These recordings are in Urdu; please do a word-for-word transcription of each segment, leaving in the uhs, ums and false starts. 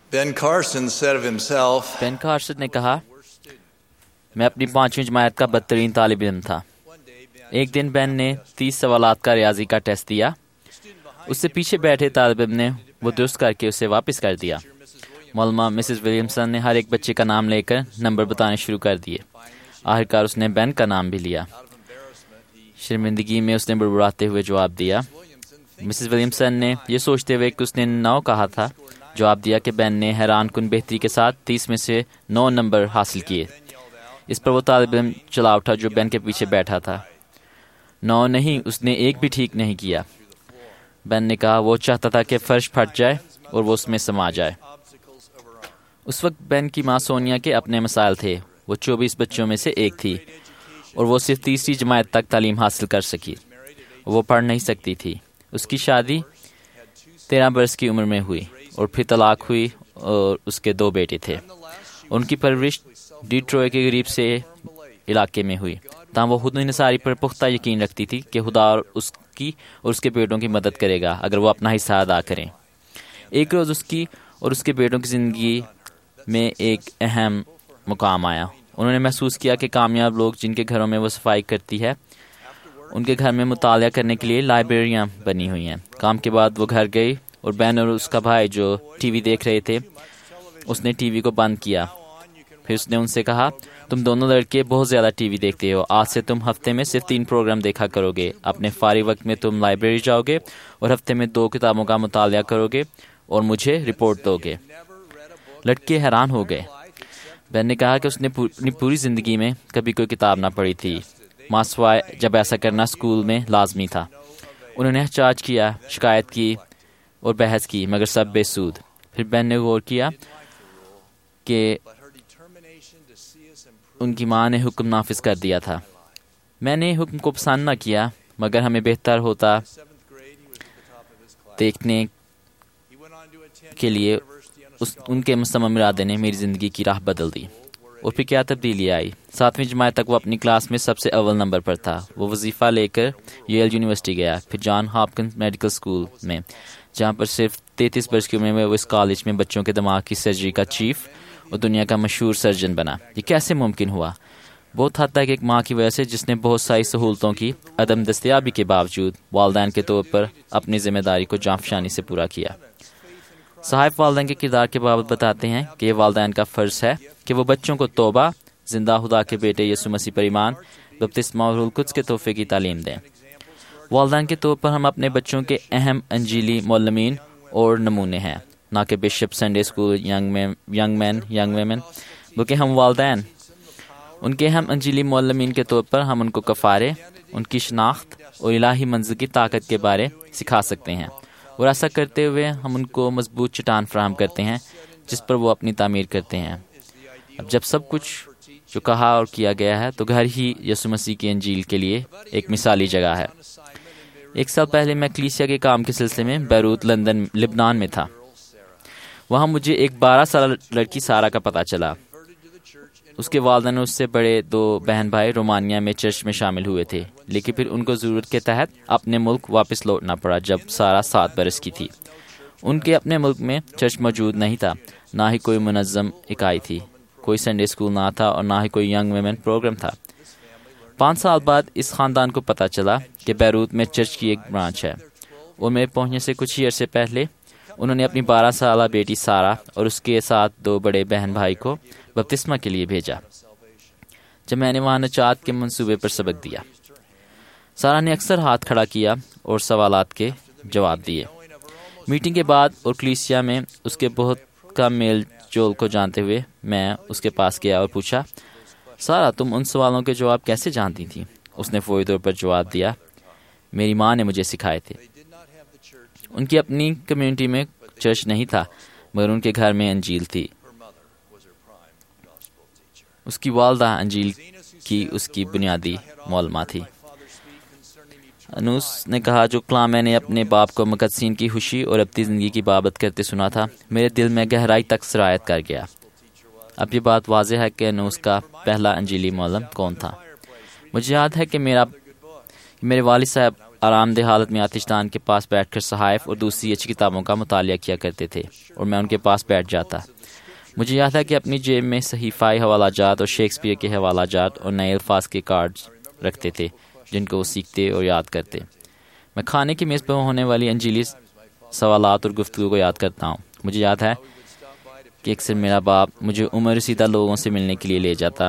Ben Carson said of himself, Ben Carson نے کہا، میں اپنی پانچویں جماعت کا بدترین طالب علم تھا۔ ایک دن بین نے تیس سوالات کا ریاضی کا ٹیسٹ دیا۔ اس سے پیچھے بیٹھے طالب علم نے وہ درست کر کے اسے واپس کر دیا۔ معلمہ مسز ولیمسن نے ہر ایک بچے کا نام لے کر نمبر بتانے شروع کر دیے۔ آخرکار اس نے بین کا نام بھی لیا۔ شرمندگی میں اس نے بڑبڑاتے ہوئے جواب دیا۔ مسز ولیمسن نے یہ سوچتے ہوئے کہ اس نے نو کہا تھا جواب دیا کہ بین نے حیران کن بہتری کے ساتھ تیس میں سے نو نمبر حاصل کیے۔ اس پر وہ طالب علم چلا اٹھا جو بین کے پیچھے بیٹھا تھا۔ نو نہیں، اس نے ایک بھی ٹھیک نہیں کیا۔ بین نے کہا وہ چاہتا تھا کہ فرش پھٹ جائے اور وہ اس میں سما جائے۔ اس وقت بین کی ماں سونیا کے اپنے مسائل تھے۔ وہ چوبیس بچوں میں سے ایک تھی اور وہ صرف تیسری جماعت تک تعلیم حاصل کر سکی۔ وہ پڑھ نہیں سکتی تھی۔ اس کی شادی تیرہ برس کی عمر میں ہوئی اور پھر طلاق ہوئی اور اس کے دو بیٹے تھے۔ ان کی پرورش ڈیٹروئے کے قریب سے علاقے میں ہوئی، تاہم وہ خود انحصاری پر پختہ یقین رکھتی تھی کہ خدا اور اس کی اور اس کے بیٹوں کی مدد کرے گا اگر وہ اپنا حصہ ادا کریں۔ ایک روز اس کی اور اس کے بیٹوں کی زندگی میں ایک اہم مقام آیا۔ انہوں نے محسوس کیا کہ کامیاب لوگ جن کے گھروں میں وہ صفائی کرتی ہے، ان کے گھر میں مطالعہ کرنے کے لیے لائبریریاں بنی ہوئی ہیں۔ کام کے بعد وہ گھر گئی اور بین اور اس کا بھائی جو ٹی وی دیکھ رہے تھے، اس نے ٹی وی کو بند کیا۔ پھر اس نے ان سے کہا، تم دونوں لڑکے بہت زیادہ ٹی وی دیکھتے ہو، آج سے تم ہفتے میں صرف تین پروگرام دیکھا کرو گے۔ اپنے فارغ وقت میں تم لائبریری جاؤ گے اور ہفتے میں دو کتابوں کا مطالعہ کرو گے اور مجھے رپورٹ دو گے۔ لڑکے حیران ہو گئے۔ بین نے کہا کہ اس نے اپنی پوری زندگی میں کبھی کوئی کتاب نہ پڑھی تھی، ماں سوائے جب ایسا کرنا اسکول میں لازمی تھا۔ انہوں نے احتجاج کیا، شکایت کی اور بحث کی، مگر سب بے سود۔ پھر بین نے غور کیا کہ ان کی ماں نے حکم نافذ کر دیا تھا۔ میں نے حکم کو پسند نہ کیا، مگر ہمیں بہتر ہوتا دیکھنے کے لیے اس ان کے مصمم ارادے نے میری زندگی کی راہ بدل دی۔ اور پھر کیا تبدیلی آئی؟ ساتویں جماعت تک وہ اپنی کلاس میں سب سے اول نمبر پر تھا۔ وہ وظیفہ لے کر ییل یونیورسٹی گیا، پھر جان ہاپکنس میڈیکل اسکول میں، جہاں پر صرف تینتیس برس کی عمر میں وہ اس کالج میں بچوں کے دماغ کی سرجری کا چیف اور دنیا کا مشہور سرجن بنا۔ یہ کیسے ممکن ہوا؟ بہت حد تک ایک ماں کی وجہ سے جس نے بہت ساری سہولتوں کی عدم دستیابی کے باوجود والدین کے طور پر اپنی ذمہ داری کو جانفشانی سے پورا کیا۔ صاحب والدین کے کردار کے بابت بتاتے ہیں کہ یہ والدین کا فرض ہے کہ وہ بچوں کو توبہ، زندہ خدا کے بیٹے یسوع مسیح پر ایمان، بپتسمہ اور روح القدس کے تحفے کی تعلیم دیں۔ والدین کے طور پر ہم اپنے بچوں کے اہم انجیلی معلمین اور نمونے ہیں، نہ کہ bishop, Sunday school, young men young men young women, بلکہ ہم والدین۔ ان کے اہم انجیلی معلمین کے طور پر ہم ان کو کفارے، ان کی شناخت اور الہی منظر کی طاقت کے بارے سکھا سکتے ہیں، اور ایسا کرتے ہوئے ہم ان کو مضبوط چٹان فراہم کرتے ہیں جس پر وہ اپنی تعمیر کرتے ہیں۔ اب جب سب کچھ جو کہا اور کیا گیا ہے تو گھر ہی یسوع مسیح کی انجیل کے لیے ایک مثالی جگہ ہے۔ ایک سال پہلے میں کلیسیا کے کام کے سلسلے میں بیروت لندن لبنان میں تھا۔ وہاں مجھے ایک بارہ سالہ لڑکی سارا کا پتہ چلا۔ اس کے والدین اور اس سے بڑے دو بہن بھائی رومانیہ میں چرچ میں شامل ہوئے تھے، لیکن پھر ان کو ضرورت کے تحت اپنے ملک واپس لوٹنا پڑا جب سارا سات برس کی تھی۔ ان کے اپنے ملک میں چرچ موجود نہیں تھا، نہ ہی کوئی منظم اکائی تھی، کوئی سنڈے اسکول نہ تھا اور نہ ہی کوئی ینگ ویمن پروگرام تھا۔ پانچ سال بعد اس خاندان کو پتہ چلا کہ بیروت میں چرچ کی ایک برانچ ہے، اور میرے پہنچنے سے کچھ ہی عرصے پہلے انہوں نے اپنی بارہ سالہ بیٹی سارا اور اس کے ساتھ دو بڑے بہن بھائی کو بپتسمہ کے لیے بھیجا۔ جب میں نے وہاں نجات کے منصوبے پر سبق دیا، سارا نے اکثر ہاتھ کھڑا کیا اور سوالات کے جواب دیے۔ میٹنگ کے بعد اور کلیسیا میں اس کے بہت کم میل جول کو جانتے ہوئے میں اس کے پاس گیا اور پوچھا، سارا تم ان سوالوں کے جواب کیسے جانتی تھی؟ اس نے فوری طور پر جواب دیا، میری ماں نے مجھے سکھائے تھے۔ ان کی اپنی کمیونٹی میں چرچ نہیں تھا، مگر ان کے گھر میں انجیل تھی۔ اس کی والدہ انجیل کی اس کی بنیادی معلمہ تھی۔ انوس نے کہا، جو کلام میں نے اپنے باپ کو مقدسین کی خوشی اور ابدی زندگی کی بابت کرتے سنا تھا، میرے دل میں گہرائی تک سرایت کر گیا۔ اب یہ بات واضح ہے کہ انوس کا پہلا انجیلی معلم کون تھا۔ مجھے یاد ہے کہ میرا میرے والد صاحب آرام دہ حالت میں آتش دان کے پاس بیٹھ کر صحائف اور دوسری اچھی کتابوں کا مطالعہ کیا کرتے تھے اور میں ان کے پاس بیٹھ جاتا. مجھے یاد ہے کہ اپنی جیب میں صحیفائی حوالہ جات اور شیکسپیئر کے حوالہ جات اور نئے الفاظ کے کارڈز رکھتے تھے جن کو وہ سیکھتے اور یاد کرتے. میں کھانے کی میز پر ہونے والی انجیلی سوالات اور گفتگو کو یاد کرتا ہوں. مجھے یاد ہے کہ اکثر میرا باپ مجھے عمر رسیدہ لوگوں سے ملنے کے لیے لے جاتا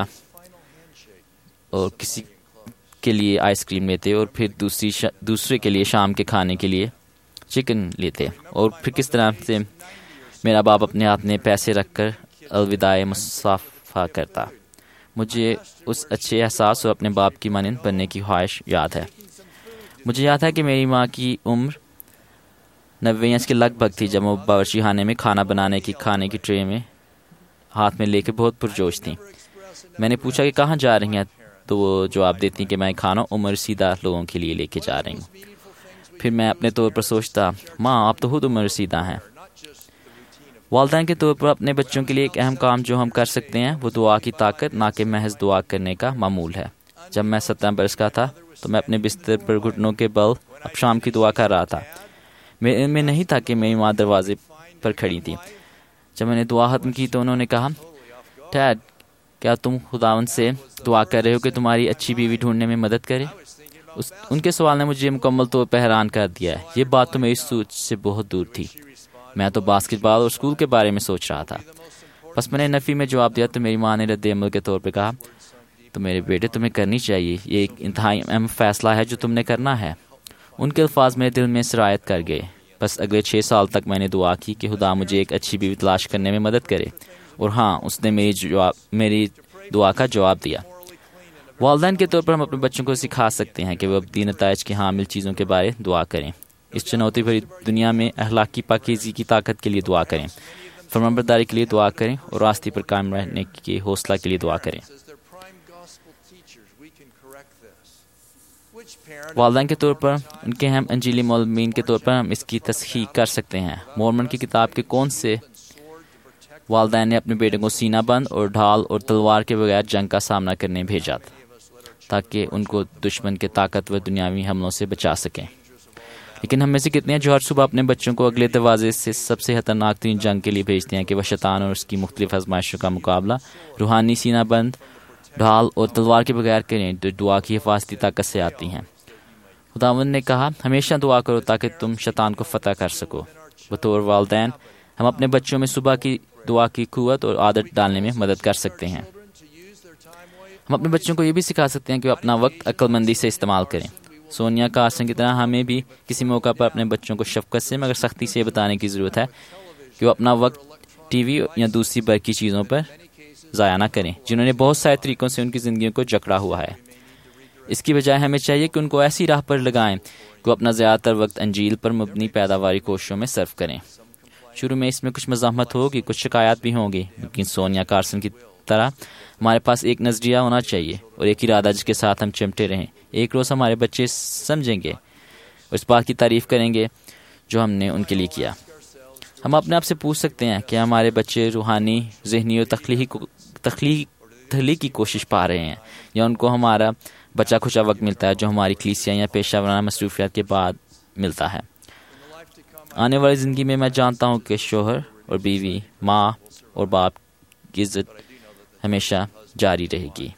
اور کسی کے لیے آئس کریم لیتے اور پھر دوسری شا... دوسرے کے لیے شام کے کھانے کے لیے چکن لیتے اور پھر کس طرح سے میرا باپ اپنے ہاتھ میں پیسے رکھ کر الوداع مصافحہ کرتا. مجھے اس اچھے احساس اور اپنے باپ کی مانند بننے کی خواہش یاد ہے. مجھے یاد ہے کہ میری ماں کی عمر نوے انچ کے لگ بھگ تھی جب وہ باورچی خانے میں کھانا بنانے کی کھانے کی ٹرے میں ہاتھ میں لے کے بہت پرجوش تھیں. میں نے پوچھا کہ کہاں جا رہی ہیں تو وہ جواب دیتی کہ میں کھانا عمر رسیدہ لوگوں کے لیے لے کے جا رہی ہوں. پھر میں اپنے طور پر سوچتا ماں آپ تو خود عمر رسیدہ ہیں. والدین کے طور پر اپنے بچوں کے لیے ایک اہم کام جو ہم کر سکتے ہیں وہ دعا کی طاقت نہ کہ محض دعا کرنے کا معمول ہے. جب میں سترہ برس کا تھا تو میں اپنے بستر پر گھٹنوں کے بل اب شام کی دعا کر رہا تھا. میرے علم میں نہیں تھا کہ میری ماں دروازے پر کھڑی تھی. جب میں نے دعا ختم کی تو انہوں نے کہا ڈیڈ کیا تم خداوند سے دعا کر رہے ہو کہ تمہاری اچھی بیوی ڈھونڈنے میں مدد کرے؟ اس ان کے سوال نے مجھے مکمل طور پر حیران کر دیا ہے. یہ بات تو میری سوچ سے بہت دور تھی. میں تو باسکٹ بال اور اسکول کے بارے میں سوچ رہا تھا. بس میں نے نفی میں جواب دیا تو میری ماں نے رد عمل کے طور پر کہا تو میرے بیٹے تمہیں کرنی چاہیے. یہ ایک انتہائی اہم فیصلہ ہے جو تم نے کرنا ہے. ان کے الفاظ میرے دل میں سرایت کر گئے. بس اگلے چھ سال تک میں نے دعا کی کہ خدا مجھے ایک اچھی بیوی تلاش کرنے میں مدد کرے اور ہاں اس نے میری جواب میری دعا کا جواب دیا. والدین کے طور پر ہم اپنے بچوں کو سکھا سکتے ہیں کہ وہ ابدی نتائج کی حامل چیزوں کے بارے دعا کریں. اس چنوتی بھری دنیا میں اخلاقی پاکیزگی کی طاقت کے لیے دعا کریں, فرمانبرداری کے لیے دعا کریں اور راستے پر قائم رہنے کے حوصلہ کے لیے دعا کریں. والدین کے طور پر ان کے اہم انجیلی معلمین کے طور پر ہم اس کی تصحیح کر سکتے ہیں. مورمن کی کتاب کے کون سے والدین نے اپنے بیٹے کو سینہ بند اور ڈھال اور تلوار کے بغیر جنگ کا سامنا کرنے بھیجا تھا تاکہ ان کو دشمن کے طاقتور دنیاوی حملوں سے بچا سکیں؟ لیکن ہم میں سے کتنے ہیں جو ہر صبح اپنے بچوں کو اگلے دروازے سے سب سے خطرناک ترین جنگ کے لیے بھیجتے ہیں کہ وہ شیطان اور اس کی مختلف آزمائشوں کا مقابلہ روحانی سینہ بند ڈھال اور تلوار کے بغیر کریں جو دعا کی حفاظتی طاقت سے آتی ہیں. خداوند نے کہا ہمیشہ دعا کرو تاکہ تم شیطان کو فتح کر سکو. بطور والدین ہم اپنے بچوں میں صبح کی دعا کی قوت اور عادت ڈالنے میں مدد کر سکتے ہیں. ہم اپنے بچوں کو یہ بھی سکھا سکتے ہیں کہ وہ اپنا وقت عقل مندی سے استعمال کریں. سونیا کارسن کی طرح ہمیں بھی کسی موقع پر اپنے بچوں کو شفقت سے مگر سختی سے بتانے کی ضرورت ہے کہ وہ اپنا وقت ٹی وی یا دوسری برقی چیزوں پر ضائع نہ کریں جنہوں نے بہت سارے طریقوں سے ان کی زندگیوں کو جکڑا ہوا ہے. اس کی بجائے ہمیں چاہیے کہ ان کو ایسی راہ پر لگائیں کہ وہ اپنا زیادہ تر وقت انجیل پر مبنی پیداواری کوششوں میں صرف کریں. شروع میں اس میں کچھ مزاحمت ہوگی, کچھ شکایات بھی ہوں گی, لیکن سونیا کارسن کی طرح ہمارے پاس ایک نظریہ ہونا چاہیے اور ایک ارادہ جس کے ساتھ ہم چمٹے رہیں. ایک روز ہمارے بچے سمجھیں گے اور اس بات کی تعریف کریں گے جو ہم نے ان کے لیے کیا. ہم اپنے آپ سے پوچھ سکتے ہیں کہ ہمارے بچے روحانی, ذہنی اور تخلیقی تخلیق تخلیق کی کوشش پا رہے ہیں یا ان کو ہمارا بچا کھچا وقت ملتا ہے جو ہماری کلیسیا یا پیشہ ورانہ مصروفیات کے بعد ملتا ہے. آنے والی زندگی میں میں جانتا ہوں کہ شوہر اور بیوی, ماں اور باپ کی عزت ہمیشہ جاری رہے گی.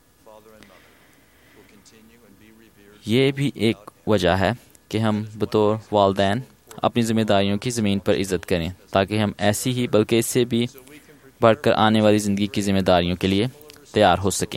یہ بھی ایک وجہ ہے کہ ہم بطور والدین اپنی ذمہ داریوں کی زمین پر عزت کریں تاکہ ہم ایسی ہی بلکہ اس سے بھی بڑھ کر آنے والی زندگی کی ذمہ داریوں کے لیے تیار ہو سکیں.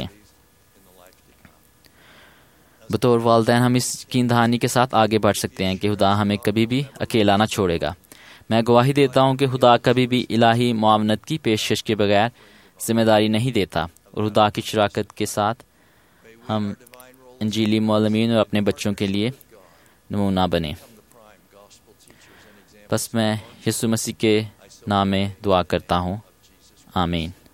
بطور والدین ہم اس یقین دہانی کے ساتھ آگے بڑھ سکتے ہیں کہ خدا ہمیں کبھی بھی اکیلا نہ چھوڑے گا. میں گواہی دیتا ہوں کہ خدا کبھی بھی الہی معاونت کی پیشکش کے بغیر ذمہ داری نہیں دیتا اور خدا کی شراکت کے ساتھ ہم انجیلی معلمین اور اپنے بچوں کے لیے نمونہ بنیں. بس میں یسوع مسیح کے نام میں دعا کرتا ہوں. آمین.